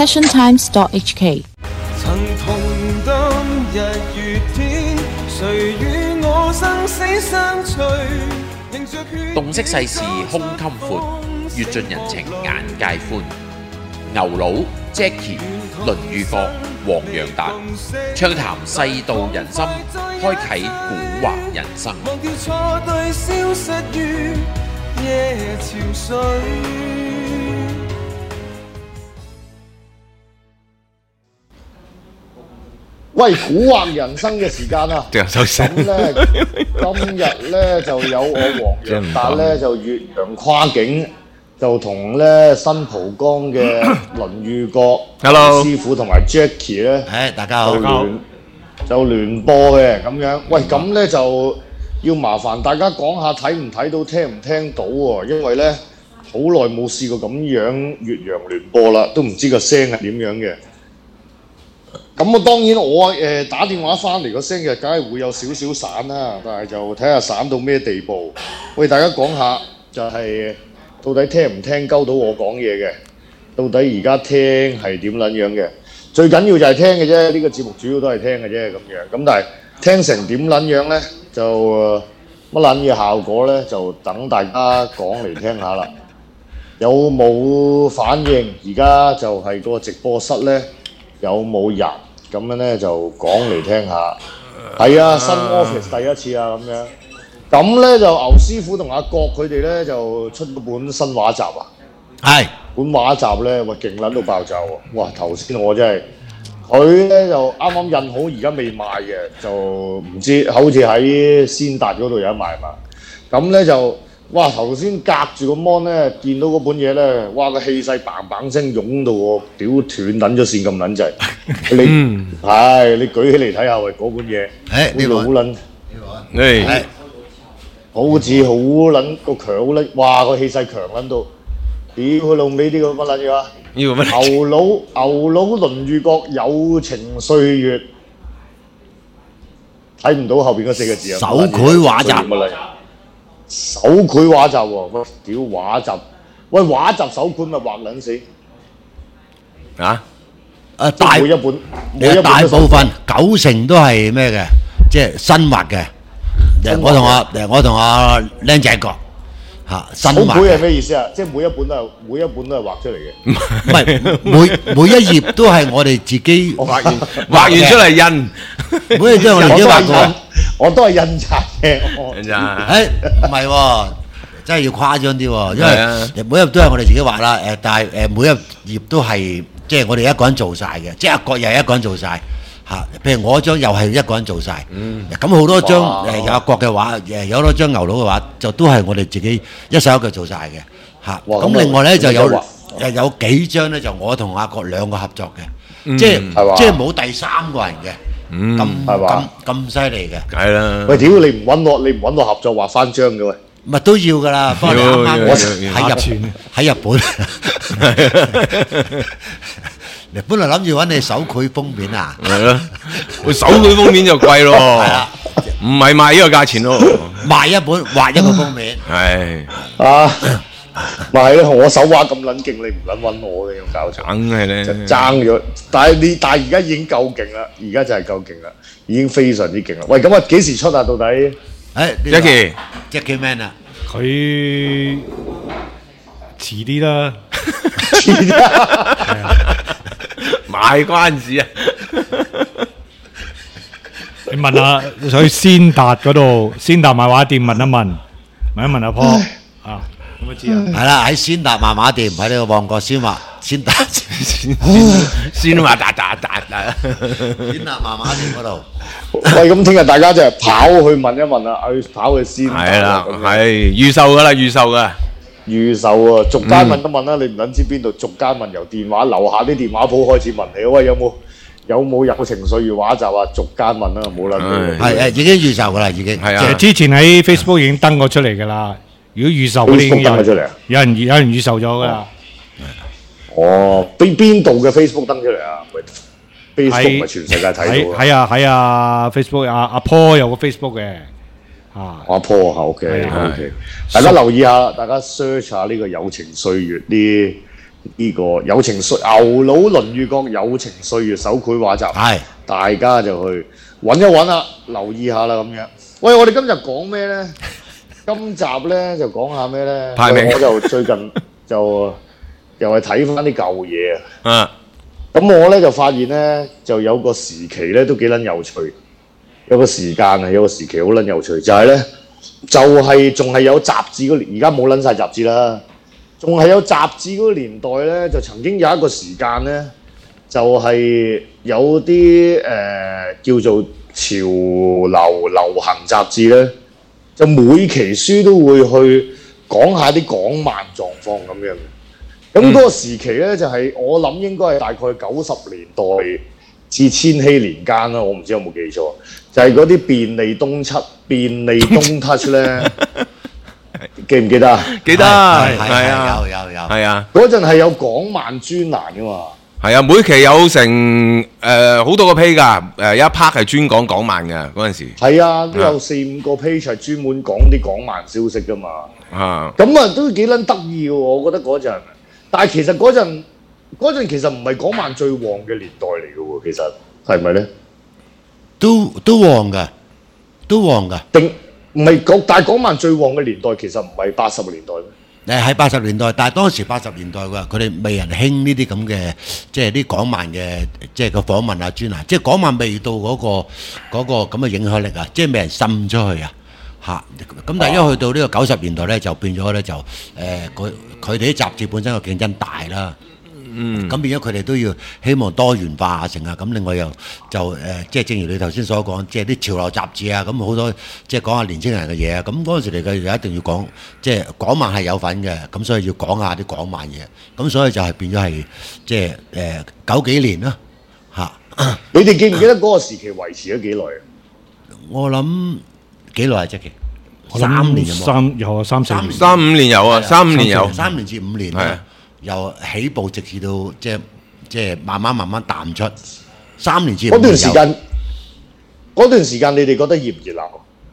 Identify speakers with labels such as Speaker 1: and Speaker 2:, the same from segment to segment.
Speaker 1: passiontimes.hk。
Speaker 2: 曾同當日月天，誰與我生死相隨？
Speaker 3: 洞悉世事胸襟闊，閱盡人情眼界寬。牛佬、Jackie、倫裕國、黃洋達，暢談世道人心，開啟古惑人生。
Speaker 2: 忘掉錯對，消失於夜潮水。
Speaker 4: 喂，古惑人生嘅時間啊！咁咧，今日咧就有我黃洋達咧就越洋跨境，就同咧新蒲崗嘅倫裕國師傅同埋 Jackie 咧，
Speaker 5: 大家好，
Speaker 4: 就聯播嘅咁樣。喂，咁咧就要麻煩大家講下睇唔睇到、聽唔聽到喎？因為咧好耐冇試過咁樣越洋聯播啦，都唔知個聲係點樣嘅。咁啊，當然我打電話翻嚟個聲嘅，梗係會有少少散啦，但係就睇下散到咩地步。喂，大家講下就係到底聽唔聽鳩到我講嘢嘅？到底而家聽係點撚樣嘅？最緊要就係聽嘅啫，呢個節目主要都係聽嘅啫咁樣。咁但係聽成點撚樣呢？就乜撚嘢效果呢？就等大家講嚟聽下啦。有冇反應？而家就係個直播室呢，有冇人？咁樣咧就講嚟聽下，係啊，新 office 第一次啊咁樣。咁咧就牛師傅同阿國佢哋咧就出咗本新畫集啊，係本畫集咧，哇勁撚到爆炸喎！哇頭先我真係佢咧就啱啱印好，而家未賣嘅，就唔知好似喺先達嗰度有得賣嘛。咁咧就哇頭先隔住個 mon 咧，見到嗰本嘢咧，哇個氣勢嘭嘭聲湧到我屌斷撚咗線咁撚滯。你你舉起嚟睇下喂，嗰本嘢，呢個好撚，好似好撚個強好撚，哇個氣勢強撚到，屌佢老尾呢個乜撚嘢啊？牛佬倫裕國友情歲月，睇唔到後邊嗰4個字啊！
Speaker 5: 手繪畫集，
Speaker 4: 手繪畫集喎，喂屌畫集，喂畫集手繪咪畫撚死啊！每一本
Speaker 5: 大部分90%都係咩嘅，即係新畫嘅。我同阿僆仔講嚇，新畫。手繪係咩意思啊？即係每一本都係畫出嚟嘅。唔係每一頁都係我哋自己畫完出嚟印，每一頁都係我哋自己畫過。我都係印刷嘅。唔係喎，真係要誇張啲喎，因為每一頁都係我哋自己畫啦。但係每一頁都係。即係我哋一個人做晒嘅，即係阿國又係一個人做晒嚇。譬如我張又係一個人做晒，咁好多張有阿國嘅畫，有好多張牛佬嘅畫，就都係我哋自己一手一腳做晒嘅嚇。咁另外咧就有幾張咧就我同阿國兩個合作嘅，即係冇第三個人嘅，咁犀利嘅。係啦。喂，屌你唔揾我合作畫翻張嘅喂？咪都要㗎啦，不過你啱啱喺日本，你本來諗住揾你手繪封面啊，係咯，
Speaker 6: 手繪封面就貴咯，係啦，唔係賣呢個價錢咯，
Speaker 5: 賣一本畫一個封面，
Speaker 6: 係
Speaker 4: 啊，咪係咯，我手畫咁撚勁，你唔撚揾我嘅用搞錯，梗係咧，就爭咗，但係而家已經夠勁啦，而家就係夠勁啦，已經非常之勁啦。喂，咁啊幾時出啊？到底
Speaker 5: ？Jackie Man 啊，
Speaker 7: 佢遲啲啦，
Speaker 6: 賣關子啊！
Speaker 7: 你問下去先達嗰度，先達漫畫店問一問阿 Paul 啊，咁咪知啊？
Speaker 5: 係啦，喺先達漫畫店，喺呢個旺角先達先達漫畫店嗰度。
Speaker 4: 喂，咁聽日大家就係跑去問一問啦，跑去先。
Speaker 6: 係啦，係預售噶啦，預售啊！
Speaker 4: 逐間問一問啦，你唔撚知邊度？逐間問，由電話樓下啲電話鋪開始問你。喂，有冇友情歲月畫集啊？逐間問啦，冇撚。
Speaker 5: 係已經預售噶啦，已經。
Speaker 7: 係啊。其實之前喺 Facebook 已經登過出嚟噶啦。如果預售嗰啲已經登咗出嚟啊？有人預售咗噶啦。
Speaker 4: 哦，邊度嘅 Facebook 登出嚟啊？Facebook 咪全世界睇到啊！
Speaker 7: 喺啊 Facebook 阿 Paul 有個 Facebook 嘅
Speaker 4: 阿 Paul OK，大家留意下，大家 search 下呢個友情歲月啲呢個友情歲牛佬倫裕國友情歲月手繪畫集，
Speaker 5: 係
Speaker 4: 大家就去揾一揾啦，留意下啦咁樣。喂，我哋今日講咩咧？今集咧就講下咩咧？
Speaker 6: 排名
Speaker 4: 我就最近就又係睇翻啲舊嘢啊。
Speaker 6: 啊，
Speaker 4: 咁我咧就發現咧，就有個時期咧都幾撚有趣，有個時間啊，有個時期好撚有趣，就係咧，就係仲係有雜誌嗰年，而家冇撚晒雜誌啦，仲係有雜誌嗰個年代咧，就曾經有一個時間咧，就係有啲叫做潮流流行雜誌咧，就每期書都會去講下啲港漫狀況咁樣嘅。咁嗰個時期咧，就係、我諗應該係大概90年代至千禧年間啦，我唔知有冇記錯，就係嗰啲便利東 touch 咧，記唔記得啊？
Speaker 6: 記得
Speaker 5: 係
Speaker 6: 啊，
Speaker 5: 有
Speaker 6: 係啊，
Speaker 4: 嗰陣係有港漫專欄噶嘛。
Speaker 6: 係啊，每期有成好多個 page 㗎，有一 part 係專講港漫嘅嗰陣時。
Speaker 4: 係啊，都有4-5個 page 係專門講啲港漫消息噶嘛。
Speaker 6: 啊，
Speaker 4: 咁啊都幾撚得意嘅喎，我覺得嗰陣。但係其實嗰陣其實唔係港漫最旺嘅年代嚟嘅喎，其實係咪咧？
Speaker 5: 都旺㗎，都旺㗎。
Speaker 4: 定唔係講？但係港漫最旺嘅年代其實唔係80年代咩？
Speaker 5: 喺80年代，但係當時80年代㗎，佢哋未人興呢啲咁嘅，即係啲港漫嘅，即係個訪問啊專欄，即係港漫未到嗰個咁嘅影響力啊，即係未人滲出去啊。嚇！咁但係一去到呢個90年代咧，就變咗咧就佢哋啲雜誌本身個競爭大啦。咁變咗佢哋都要希望多元化啊成啊。咁另外又就即係正如你頭先所講，即係啲潮流雜誌啊，咁好多即係講下年青人嘅嘢啊。咁嗰陣時嚟嘅就一定要講，即係港漫係有份嘅，咁所以要講下啲港漫嘢。咁所以就係變咗係即係90幾年啦嚇。
Speaker 4: 你哋記唔記得嗰個時期維持咗幾耐啊？
Speaker 5: 我諗幾耐啊？即係3年有冇？
Speaker 7: 有3、4年。
Speaker 6: 35年有啊，35年有
Speaker 5: 3年至5年
Speaker 6: 係啊，
Speaker 5: 由起步直至到即係慢慢淡出3年至5
Speaker 4: 嗰
Speaker 5: 年
Speaker 4: 段時間你哋覺得熱唔熱鬧？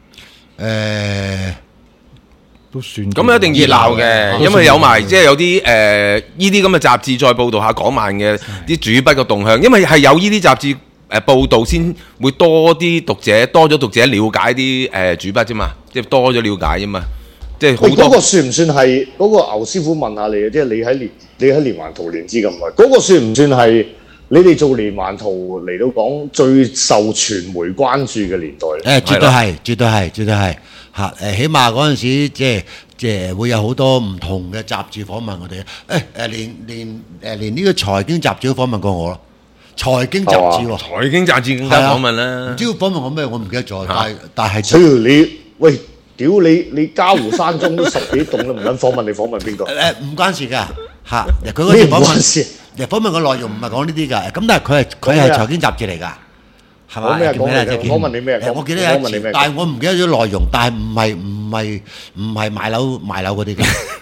Speaker 7: 都算
Speaker 6: 咁一定熱鬧嘅，因為有埋即係有啲依啲咁嘅雜誌再報導下港漫嘅啲主筆嘅動向，因為係有依啲雜誌報導先會多咗讀者了解啲主筆啫嘛，即係多咗了解啫嘛，即係好多。
Speaker 4: 嗰個算唔算係嗰個牛師傅問下你啊？即係你喺連環圖連知咁耐，嗰個算唔算係你哋做連環圖嚟到講最受傳媒關注嘅年代？
Speaker 5: 絕對係嚇！起碼嗰陣時即係會有好多唔同嘅雜誌訪問我哋。連呢個財經雜誌都訪問過我咯。財經雜誌喎，
Speaker 6: 財經雜誌更加訪問啦。
Speaker 5: 唔知訪問我咩？我唔記得咗。但係，
Speaker 4: 屌你嘉湖山中都10幾棟啦，唔撚訪問你訪問邊個？
Speaker 5: 唔關事㗎嚇。佢嗰次訪問嘅內容唔係講呢啲㗎。咁但係佢係財經雜誌嚟㗎，係嘛？
Speaker 4: 訪問你咩？
Speaker 5: 我記得有一次，但係我唔記得咗內容。但係唔係賣樓嗰啲嘅。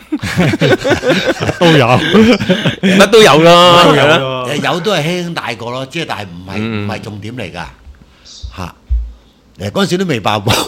Speaker 7: 都有，
Speaker 6: 乜都有咯，
Speaker 5: 有都係輕輕帶過咯，即係但係唔係重點嚟㗎嚇。嗰陣時都未爆煲，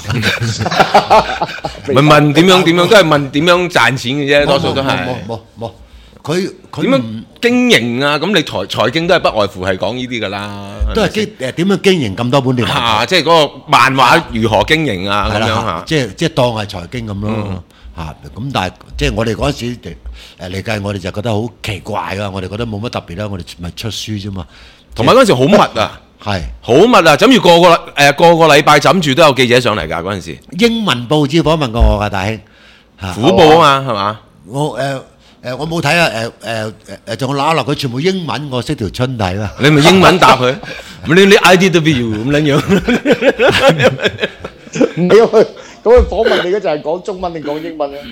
Speaker 6: 問點樣都係問點樣賺錢嘅啫，多數都係
Speaker 5: 冇。佢
Speaker 6: 點樣經營啊？咁你財經都係不外乎係講呢啲㗎啦，
Speaker 5: 都係點樣經營咁多本連環圖？
Speaker 6: 即係嗰個漫畫如何經營啊？咁樣嚇，
Speaker 5: 即係當係財經咁咯。咁但係即係我哋嗰陣時嚟計，我哋就覺得好奇怪㗎。我哋覺得冇乜特別啦，我哋咪出書啫嘛。
Speaker 6: 同埋嗰陣時好密啊，係好密啊，枕住個個禮拜枕住都有記者上嚟㗎。嗰陣時
Speaker 5: 英文報紙訪問過我㗎，大兄
Speaker 6: 虎報啊嘛，係嘛？
Speaker 5: 我冇睇啊！仲揦落佢全部英文，我識條春睇啦。
Speaker 6: 你咪英文答佢，你 IDW 咁撚樣。
Speaker 4: 唔係咁佢訪問你嘅就係講中文定講英文啊？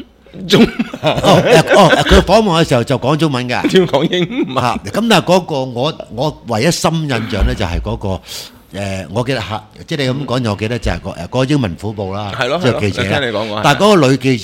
Speaker 5: 佢訪問嘅時候就講中文㗎。
Speaker 6: 點講英文？
Speaker 5: 咁但係嗰個我唯一深印象咧就係嗰個我記得即係你咁講，我記得就係嗰個英文虎報啦，即係記者。
Speaker 6: 聽你講過。
Speaker 5: 但係嗰個女記者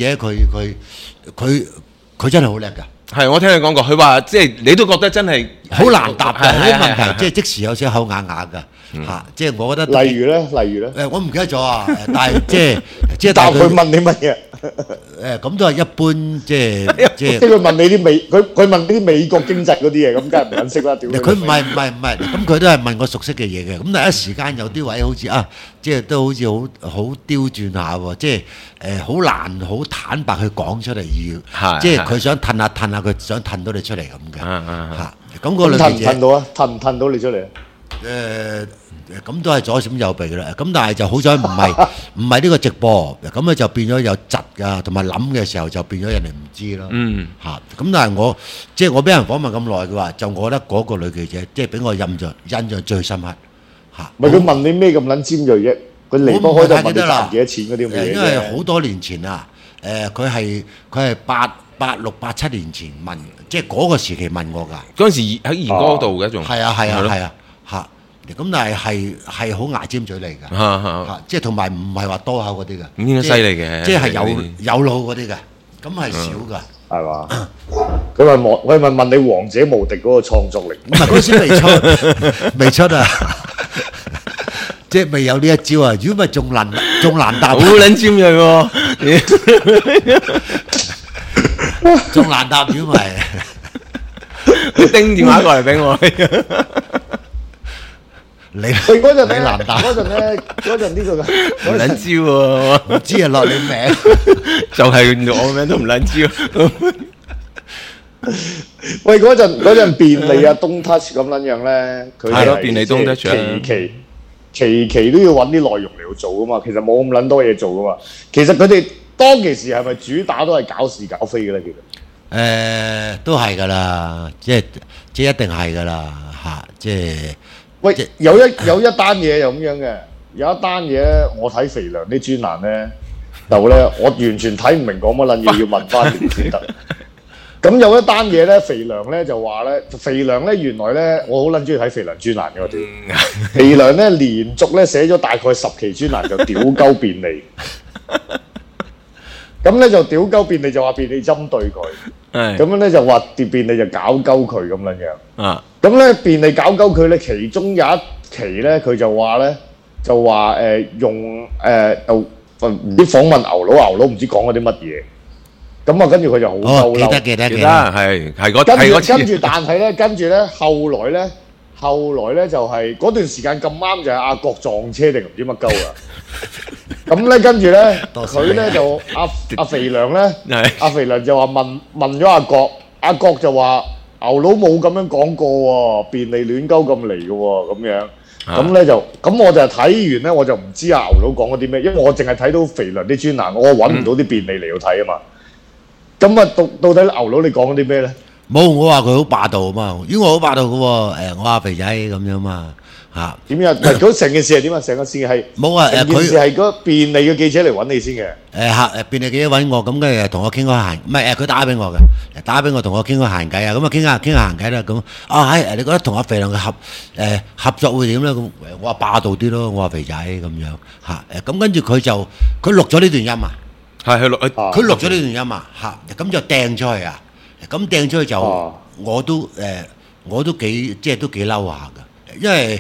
Speaker 5: 佢真係好叻㗎。
Speaker 6: 係，我聽你講過，佢話即係你都覺得真係
Speaker 5: 好難答嘅，啲問題即時有少口啞啞㗎嚇。即係我覺得。
Speaker 4: 例如咧，
Speaker 5: 我唔記得咗啊。但係即係
Speaker 4: 答佢問你乜嘢？
Speaker 5: 咁都係一般，即係
Speaker 4: 佢問你啲佢問啲美國經濟嗰啲嘢，咁梗係唔撚識啦。屌
Speaker 5: 佢唔係，咁佢都係問我熟悉嘅嘢嘅。咁但係一時間有啲位好似即係都好似好刁鑽下喎，即係好難好坦白去講出嚟要，即係佢想褪下佢想褪到你出嚟咁嘅嚇。咁個女記者
Speaker 4: 褪唔褪到啊？褪唔褪到你出嚟？
Speaker 5: 咁都係左閃右避嘅啦。咁但係就好彩唔係呢個直播，咁咧就變咗有窒啊，同埋諗嘅時候就變咗人哋唔知咯。嚇。咁但係我俾人訪問咁耐嘅話，就我覺得嗰個女記者即係俾我印象最深刻嚇。
Speaker 4: 唔係佢問你咩咁撚尖鋭啫？佢離不開就問你賺幾多錢嗰啲咁嘅嘢。
Speaker 5: 因為好多年前啊，佢係86、87年前問，即係嗰個時期問我㗎。
Speaker 6: 嗰陣時喺賢哥度嘅仲
Speaker 5: 係啊嚇。咁但係好牙尖嘴利㗎，即係同埋唔係話多口嗰啲嘅，
Speaker 6: 咁應該犀利嘅，
Speaker 5: 即係有腦嗰啲嘅，咁係少㗎，
Speaker 4: 係嘛？佢問你王者無敵嗰個創作力，
Speaker 5: 唔係嗰時未出啊，即係未有呢一招啊！如果唔係仲難答，
Speaker 6: 好撚尖鋭喎，
Speaker 5: 仲難答，如果唔係
Speaker 6: 你叮電話過嚟俾我。
Speaker 4: 你嗰陣咧，嗰陣呢個
Speaker 6: 唔撚招喎，
Speaker 5: 唔知啊落你名，
Speaker 6: 就係我名都唔撚招。
Speaker 4: 喂，嗰陣便利啊，Don't Touch 咁撚樣咧，佢
Speaker 6: 係咯，便利 Don't Touch
Speaker 4: 期都要揾啲內容嚟做噶嘛，其實冇咁撚多嘢做噶嘛。其實佢哋當其時係咪主打都係搞事搞非嘅咧？其實
Speaker 5: 都係㗎啦，即係一定係㗎啦嚇，即係。
Speaker 4: 喂，有一單嘢又咁樣嘅，有一單嘢咧，我睇肥良啲專欄咧，就咧我完全睇唔明講乜撚嘢，要問翻你哋先得。咁有一單嘢咧，肥良咧就話咧，肥良咧原來咧，我好撚中意睇肥良專欄嘅我哋。肥良咧連續咧寫咗大概10期專欄，就屌鳩便利。咁咧就屌鳩便利，就話便利針對佢，咁樣咧就話便利就搞鳩佢咁樣樣。咁咧便利搞鳩佢咧，其中有一期咧，佢就話咧，用唔知訪問牛佬唔知講嗰啲乜嘢。咁啊，跟住佢就好嬲嬲。
Speaker 5: 記得，
Speaker 6: 係嗰次。
Speaker 4: 跟住但係咧，後來咧就係嗰段時間咁啱就係阿國撞車定唔知乜鳩啊！咁咧跟住咧，佢咧就阿肥良咧，阿肥良就話問咗阿國就話牛佬冇咁樣講過喎，便利亂鳩咁嚟嘅喎，咁樣。咁咧就咁我就睇完咧，我就唔知阿牛佬講咗啲咩，因為我淨係睇到肥良啲專欄，我揾唔到啲便利嚟到睇啊嘛。咁啊，到底牛佬你講咗啲咩咧？
Speaker 5: 冇，我話佢好霸道啊嘛，因為我好霸道嘅喎，我話肥仔咁樣嘛嚇。點樣？
Speaker 4: 嗰成件事係點啊？成個事係
Speaker 5: 冇啊！
Speaker 4: 成件事係嗰便利嘅記者嚟揾你先嘅。
Speaker 5: 便利記者揾我，咁跟住同我傾開閒，唔係佢打俾我嘅，打俾我同我傾開閒偈啊，咁啊傾下閒偈啦，咁你覺得同阿肥良嘅合作會點咧？咁我話霸道啲咯，我話肥仔咁樣嚇，咁跟住佢錄咗呢段音啊，
Speaker 6: 係
Speaker 5: 佢錄咗呢段音啊嚇，咁就掟出去啊。咁掟出去就我都幾即係都幾嬲下㗎，因為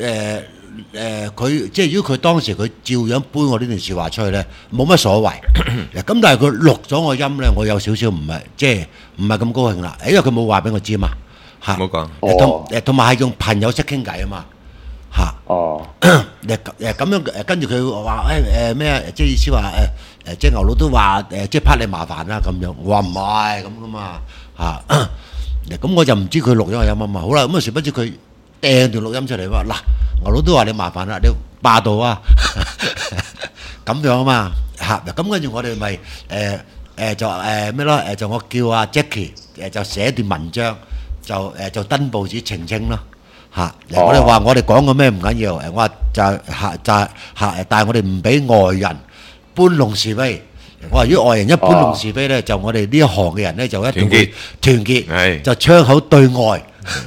Speaker 5: 佢即係如果佢當時佢照樣搬我呢段説話出去咧，冇乜所謂。咁但係佢錄咗我音咧，我有少少唔係即係唔係咁高興啦，因為佢冇話俾我知嘛嚇。
Speaker 6: 冇講。
Speaker 5: 同埋係用朋友式傾偈啊嘛嚇。咁樣跟住佢話咩？即係意思話即係牛佬都話即係怕你麻煩啦咁樣。我話唔係咁噶嘛嚇。咁我就唔知佢錄咗個音啊嘛。好啦，咁啊殊不知佢掟條錄音出嚟話嗱，牛佬都話你麻煩啦，你霸道啊咁樣啊嘛嚇。咁跟住我哋咪就咩咯？就我叫阿 Jackie 就寫段文章就登報紙澄清咯。嚇！我哋話我哋講過咩唔緊要，我話但係我哋唔俾外人搬弄是非。我話如果外人一搬弄是非咧，就我哋呢一行嘅人咧就一定會團結，就窗口對外。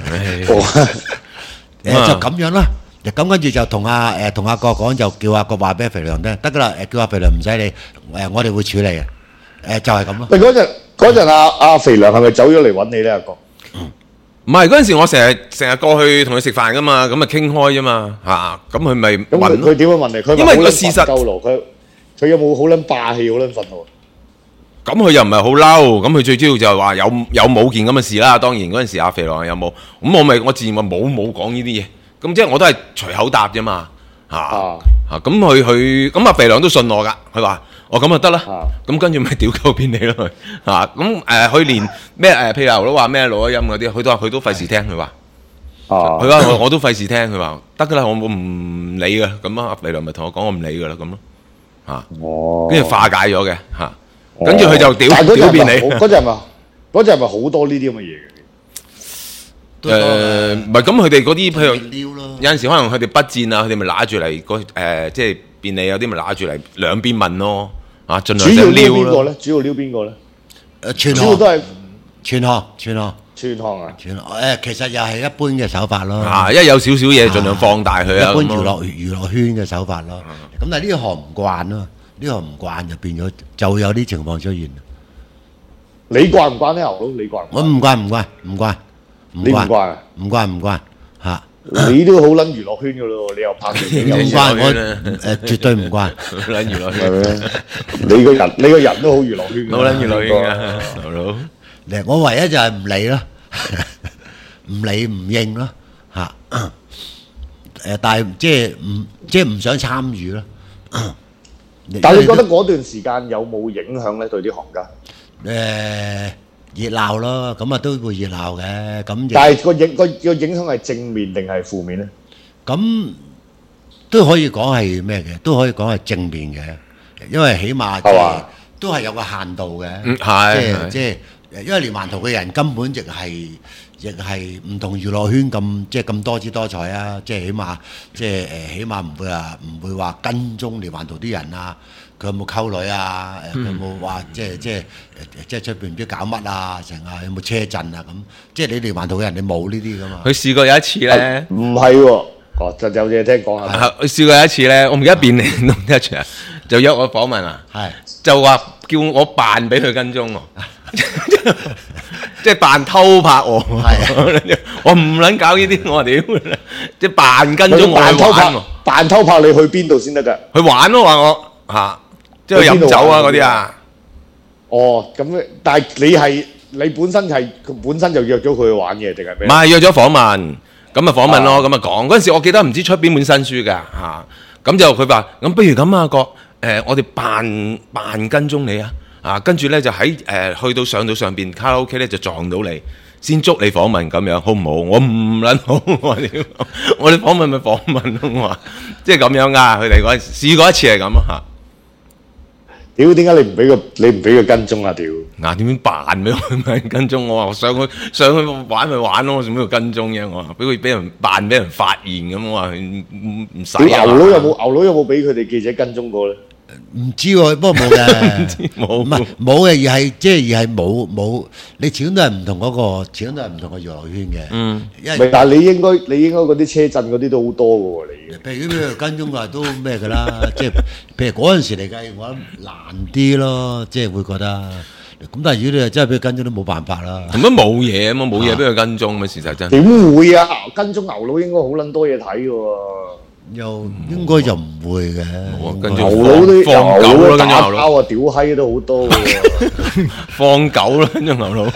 Speaker 5: 就咁樣啦。咁跟住就同阿國講，就叫阿國話俾肥良聽，得噶啦。叫阿肥良唔使理，我哋會處理嘅。就係咁咯。
Speaker 4: 喂，嗰陣阿肥良係咪走咗嚟揾你咧？阿國？
Speaker 6: 唔係嗰陣時，我成日過去同佢食飯噶嘛，咁咪傾開啫嘛嚇，咁佢咪問
Speaker 4: 佢點樣問你？佢
Speaker 6: 因為個事實
Speaker 4: 佢有冇好撚霸氣、好撚憤怒？
Speaker 6: 咁佢又唔係好嬲，咁佢最主要就係話有冇件咁嘅事啦。當然嗰陣時阿肥狼有冇，咁我自然話冇講呢啲嘢。咁即係我都係隨口答啫嘛。咁阿肥狼都信我㗎，佢話咁就得啦。咁跟住咪屌鳩邊你咯佢。佢連咩譬如牛佬話咩錄音嗰啲，佢都費事聽佢話。佢話我都費事聽，佢話得㗎啦，我唔理㗎。咁阿肥狼咪同我講我唔理㗎啦咁咯。跟住化解咗嘅跟住佢就屌遍你。
Speaker 4: 嗰陣係咪好多呢啲咁嘅嘢嘅？
Speaker 6: 唔係咁，佢哋嗰啲譬如有陣時可能佢哋筆戰啊，佢哋咪揦住嚟即係便利有啲咪揦住嚟兩邊問咯，盡量就撩咯。
Speaker 4: 主要撩邊個咧？
Speaker 5: 串
Speaker 4: 行都係
Speaker 5: 串行
Speaker 4: 啊！
Speaker 5: 其實又係一般嘅手法咯。
Speaker 6: 因為有少少嘢盡量放大佢啊。
Speaker 5: 一般娛樂圈嘅手法咯。咁但係呢行唔慣咯，呢行唔慣就變咗就會有啲情況出現。
Speaker 4: 你慣唔慣呢？牛佬你慣唔慣？
Speaker 5: 我唔慣。
Speaker 4: 你唔慣啊？
Speaker 5: 唔慣嚇！
Speaker 4: 你都好撚娛樂圈噶咯，你又拍電影，
Speaker 5: 唔慣我絕對唔慣。
Speaker 6: 好撚娛樂圈，
Speaker 4: 你個人都好娛樂圈，
Speaker 6: 好撚娛樂圈啊！牛佬，
Speaker 5: 我唯一就係唔理咯，唔理唔應咯嚇。但係即係唔想參與咯。
Speaker 4: 但係你覺得嗰段時間有冇影響咧？對啲行家？
Speaker 5: 熱鬧咯，咁都會熱鬧嘅。咁
Speaker 4: 但係個影響係正面定係負面咧？
Speaker 5: 咁都可以講係咩嘅？都可以講係正面嘅，因為起碼都係有個限度嘅。即係因為連環圖嘅人根本亦係唔同娛樂圈咁多姿多彩啊！即係起碼唔會話跟蹤連環圖啲人啊。佢有冇溝女啊？佢有冇話即係出邊唔知搞乜啊？成日有冇車震啊？咁即係你連環圖嘅人，你冇呢啲噶嘛？
Speaker 6: 佢試過有一次咧，
Speaker 4: 唔係喎，就有嘢聽講下。
Speaker 6: 佢試過有一次咧，我唔記得便利弄一場，就約我訪問啊，就話叫我扮俾佢跟蹤喎，即係扮偷拍我。我唔撚搞呢啲，我屌，即係扮跟蹤我去玩喎。
Speaker 4: 扮偷拍你去邊度先得㗎？
Speaker 6: 去玩咯，話我即係飲酒啊嗰啲啊。
Speaker 4: 咁但係你本身就約咗佢去玩嘅定係咩？
Speaker 6: 唔係約咗訪問，咁啊訪問咯，咁啊講嗰陣時，我記得唔知出邊本新書㗎咁就佢話咁不如咁啊哥，我哋扮跟蹤你跟住咧就喺去到上到上邊卡拉 OK 咧就撞到你，先捉你訪問咁樣，好唔好？我唔撚好，我哋訪問咪訪問咯，我話即係咁樣㗎。佢哋嗰陣時試過一次係咁
Speaker 4: 屌，點解你唔俾佢跟蹤啊？屌！
Speaker 6: 點樣扮俾佢跟蹤？我話我上去玩咪玩咯，做咩要跟蹤嘅？我話俾人扮俾人發現咁，我話唔使。牛
Speaker 4: 佬有冇俾佢哋記者跟蹤過咧？
Speaker 5: 唔知喎，不過冇嘅，冇嘅，而係冇，你始終都係唔同嗰個，始終都係唔同嘅娛樂圈嘅。因為
Speaker 4: 但係你應該嗰啲車震嗰啲都好多嘅喎，你。
Speaker 5: 譬如跟蹤嘅都咩嘅啦，即係譬如嗰陣時嚟計，我諗難啲咯，即係會覺得。咁但係如果你真係俾佢跟蹤都冇辦法啦。
Speaker 6: 咁都冇嘢啊嘛，冇嘢俾佢跟蹤咩？事實真。
Speaker 4: 點會啊？跟蹤牛佬應該好撚多嘢睇嘅喎。
Speaker 5: 又應該就唔會嘅。
Speaker 4: 牛佬都
Speaker 6: 放狗咯，跟住
Speaker 4: 牛佬屌閪都好多喎。
Speaker 6: 放狗咯，跟住牛佬。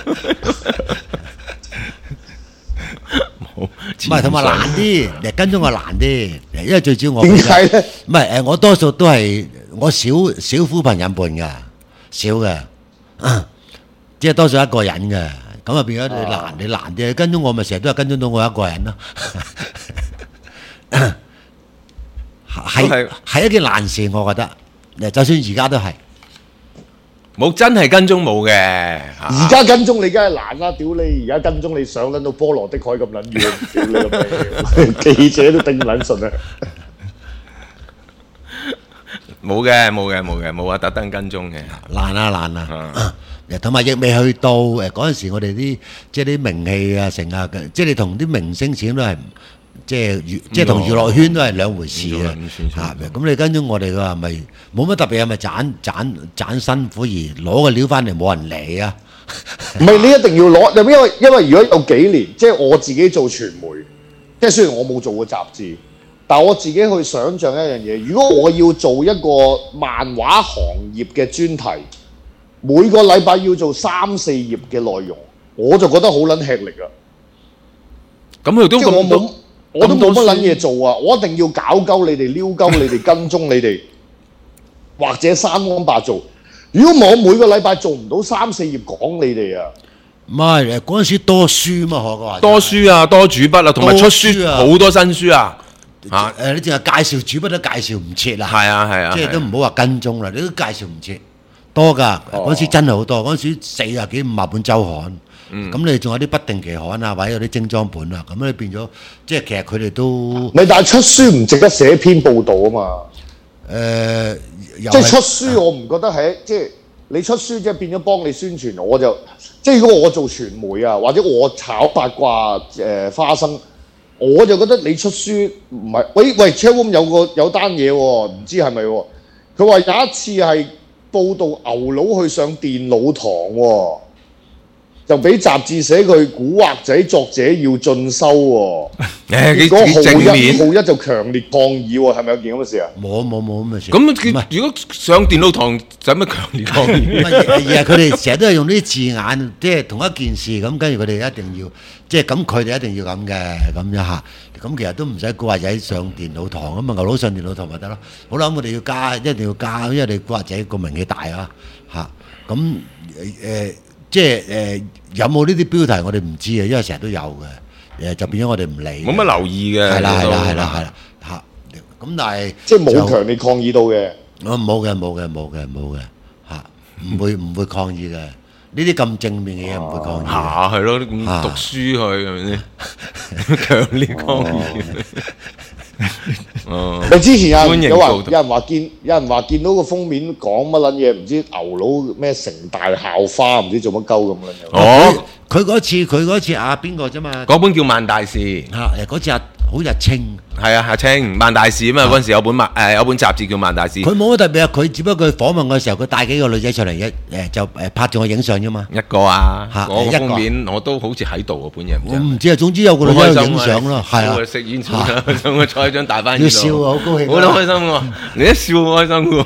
Speaker 5: 唔係，同埋難啲，跟蹤我難啲，因為最主要我
Speaker 4: 點解咧？
Speaker 5: 唔係我多數都係我少呼朋引伴嘅，少嘅，即係多數一個人嘅，咁啊變咗你難啲。跟蹤我咪成日都係跟蹤到我一個人咯。係一件難事，我覺得，就算而家都係
Speaker 6: 冇真係跟蹤冇嘅。
Speaker 4: 而家跟蹤你梗係難啦，屌你！而家跟蹤你上撚到波羅的海咁撚遠，屌你個鼻！記者都頂撚順啊！
Speaker 6: 冇啊！特登跟蹤嘅
Speaker 5: 難啊！同埋亦未去到嗰陣時，我哋啲即係啲名氣啊，成啊，即係你同啲明星始終都係。即係同娛樂圈都係兩回事嘅，咁你跟蹤我哋嘅話，咪冇乜特別，係咪賺辛苦而攞個料翻嚟冇人理啊？
Speaker 4: 唔係你一定要攞，因為如果有幾年，即係我自己做傳媒，即係雖然我冇做過雜誌，但係我自己去想像一樣嘢，如果我要做一個漫畫行業嘅專題， 每個禮拜要做3、4頁嘅內容，我就覺得好撚吃力啊！
Speaker 6: 咁佢都
Speaker 4: 即係我都冇乜撚嘢做啊！我一定要搞鳩你哋、撩鳩你哋、跟蹤你哋，或者三安八做。如果我每個禮拜做唔到3、4頁講你哋啊！
Speaker 5: 唔係嗰陣時多書嘛，學嘅話
Speaker 6: 多書啊，多主筆啊，同埋出書好多新書啊！
Speaker 5: 嚇你淨係介紹主筆都介紹唔切啦。
Speaker 6: 係啊，
Speaker 5: 即係都唔好話跟蹤啦，你都介紹唔切。多㗎，嗰陣時真係好多，嗰陣時40幾50本週刊，咁你仲有啲不定期刊啊，或者有啲精裝本啊，咁你變咗即係其實佢哋都
Speaker 4: 咪但係出書唔值得寫篇報導啊嘛。即係出書我唔覺得係即係你出書即係變咗幫你宣傳，我就即係如果我做傳媒啊，或者我炒八卦花生，我就覺得你出書唔係喂 Chatroom 有單嘢喎，唔知係咪喎？佢話有一次係報導牛佬去上電腦堂喎，就俾雜誌寫佢古惑仔作者要進修喎。結果浩一就強烈抗議喎，係咪有件咁嘅事啊？
Speaker 5: 冇咁嘅事。
Speaker 6: 咁如果上電腦堂使乜強烈抗議？
Speaker 5: 而係佢哋成日都係用呢啲字眼，即係同一件事咁，跟住佢哋一定要即係咁，佢哋一定要咁嘅咁樣嚇。咁其實都唔使古惑仔上電腦堂咁啊，牛佬上電腦堂咪得咯。好啦，我哋要加，一定要加，因為你古惑仔個名氣大啊嚇。咁即係有冇呢啲標題我哋唔知啊，因為成日都有嘅，就變咗我哋唔理。冇
Speaker 6: 乜留意嘅。係
Speaker 5: 啦嚇。咁但係
Speaker 4: 即係冇強烈抗議到嘅。
Speaker 5: 冇嘅嚇，唔會抗議嘅。呢啲咁正面嘅嘢唔會抗議。
Speaker 6: 係咯，咁讀書去係咪先？強烈抗議。
Speaker 4: 你之前有人話見到個封面講乜撚嘢，唔知牛佬咩城大校花，唔知做乜鳩咁樣。
Speaker 5: 佢嗰次阿邊個啫嘛？
Speaker 6: 嗰本叫《萬大事》
Speaker 5: 嗰次好日清。
Speaker 6: 係啊，阿清萬大事啊嘛，嗰陣時有本雜誌叫《萬大事》。
Speaker 5: 佢冇乜特別啊，佢只不過佢訪問嘅時候，佢帶幾個女仔上嚟就拍住我影相啫嘛。
Speaker 6: 一個啊，嗰個封面我都好似喺度啊，本人。
Speaker 5: 我唔知啊，總之有個女仔影相咯，係啊。
Speaker 6: 食煙上去坐張大班。
Speaker 5: 要笑啊，好高興。
Speaker 6: 好開心喎！你一笑好開心喎。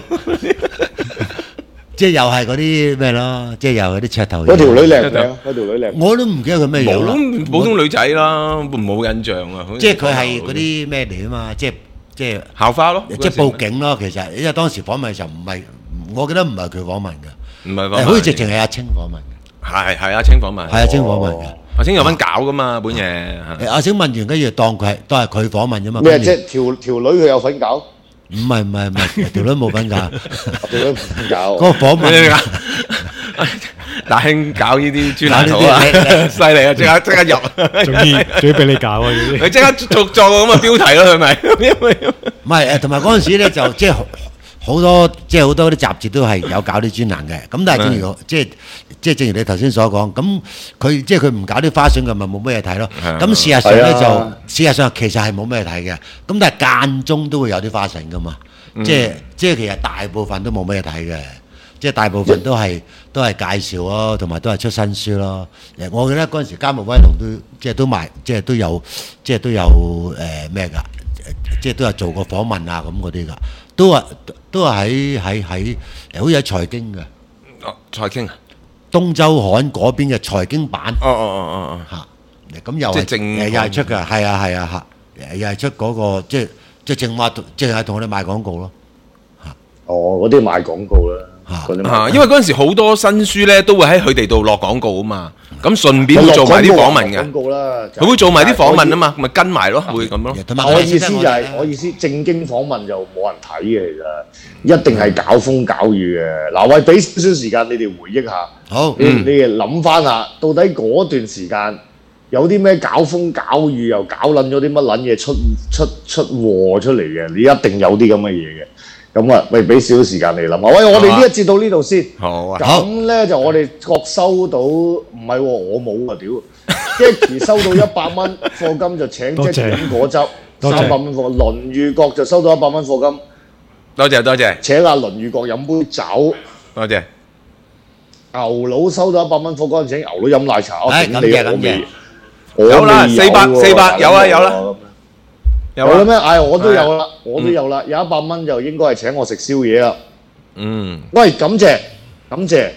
Speaker 5: 即係又係嗰啲咩咯，即係又係啲噱頭。
Speaker 4: 嗰條女靚，
Speaker 5: 我都唔記得佢咩樣啦。
Speaker 6: 普通女仔啦，冇印象啊。
Speaker 5: 即係佢係嗰啲咩嚟啊嘛？即係
Speaker 6: 校花咯，
Speaker 5: 即係報警咯。其實因為當時訪問嘅時候唔係，我記得唔係佢訪問嘅，
Speaker 6: 唔係訪問，
Speaker 5: 好似直情係阿清訪問嘅。
Speaker 6: 係阿清訪問，
Speaker 5: 係阿清訪問嘅。
Speaker 6: 阿清有份搞噶嘛，本嘢。
Speaker 5: 阿清問完跟住當佢都係佢訪問啫嘛。
Speaker 4: 咩即係條女佢有份搞？
Speaker 5: 唔係，條女冇份搞。
Speaker 4: 條女唔份搞。
Speaker 5: 嗰個訪問。
Speaker 6: 大興搞呢啲專欄啊，犀利啊！即刻入，
Speaker 7: 仲要俾你搞啊！
Speaker 6: 你即刻作咁嘅標題咯，係咪？
Speaker 5: 唔係同埋嗰陣時咧就即係好多啲雜誌都係有搞啲專欄嘅。咁但係正如即係正如你頭先所講，咁佢即係佢唔搞啲花絮嘅，咪冇咩嘢睇咯。咁事實上咧就事實上其實係冇咩嘢睇嘅。咁但係間中都會有啲花絮噶嘛。即係其實大部分都冇咩嘢睇嘅。即係大部分都係介紹咯，同埋都係出新書咯。我記得嗰陣時《家務威龍》都賣，都有咩㗎？即係都有做過訪問啊咁嗰啲㗎，都係喺好似喺財經嘅。
Speaker 6: 財經啊！
Speaker 5: 東周刊嗰邊嘅財經版。
Speaker 6: 嚇！
Speaker 5: 咁又係又係出㗎，係啊又係出嗰個即係淨係同我哋賣廣告咯。
Speaker 4: 嗰啲賣廣告啦。
Speaker 6: 因為嗰陣時好多新書咧都會喺佢哋度落廣告啊嘛，咁順便會做埋啲訪問嘅。
Speaker 4: 廣告啦，
Speaker 6: 佢會做埋啲訪問啊嘛，咪跟埋咯，會咁咯。
Speaker 4: 我意思正經訪問就冇人睇嘅，其實一定係搞風搞雨嘅。嗱，喂，俾少少時間你哋回憶下，
Speaker 5: 好，
Speaker 4: 你哋諗翻下，到底嗰段時間有啲咩搞風搞雨又搞撚咗啲乜撚嘢出禍出嚟嘅？你一定有啲咁嘅嘢嘅。咁啊，喂，俾少少時間你諗下。喂，我哋呢一節到呢度先。
Speaker 6: 好啊。
Speaker 4: 咁咧就我哋各收到，唔係喎，我冇啊，屌 Jackie 收到100蚊課金就請 Jackie 飲果汁，300蚊課金。倫裕國就收到100蚊課金。
Speaker 6: 多謝。
Speaker 4: 請阿倫裕國飲杯酒。
Speaker 6: 多謝。
Speaker 4: 牛佬收到100蚊課金，請牛佬飲奶茶。
Speaker 5: 感謝。
Speaker 6: 有啦，400有啦。
Speaker 4: 有啦咩？我都有啦，有100蚊就應該係請我食宵夜啦。喂，感謝，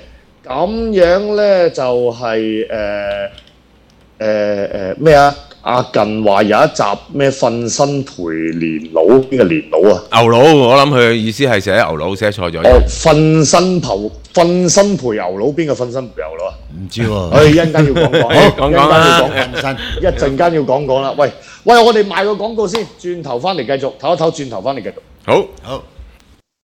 Speaker 4: 咁樣咧就係咩啊？阿近話有一集咩瞓身陪年老，邊個年老啊？
Speaker 6: 牛佬，我諗佢意思係寫牛佬寫錯咗。
Speaker 4: 哦，瞓身陪牛佬，邊個瞓身陪牛佬啊？
Speaker 5: 唔知喎。
Speaker 4: 一陣間要講講，
Speaker 6: 講講啦，
Speaker 5: 瞓身。
Speaker 4: 一陣間要講講啦。喂，我哋賣個廣告先，轉頭翻嚟繼續，唞一唞，轉頭翻嚟繼續。
Speaker 6: 好。
Speaker 5: 好。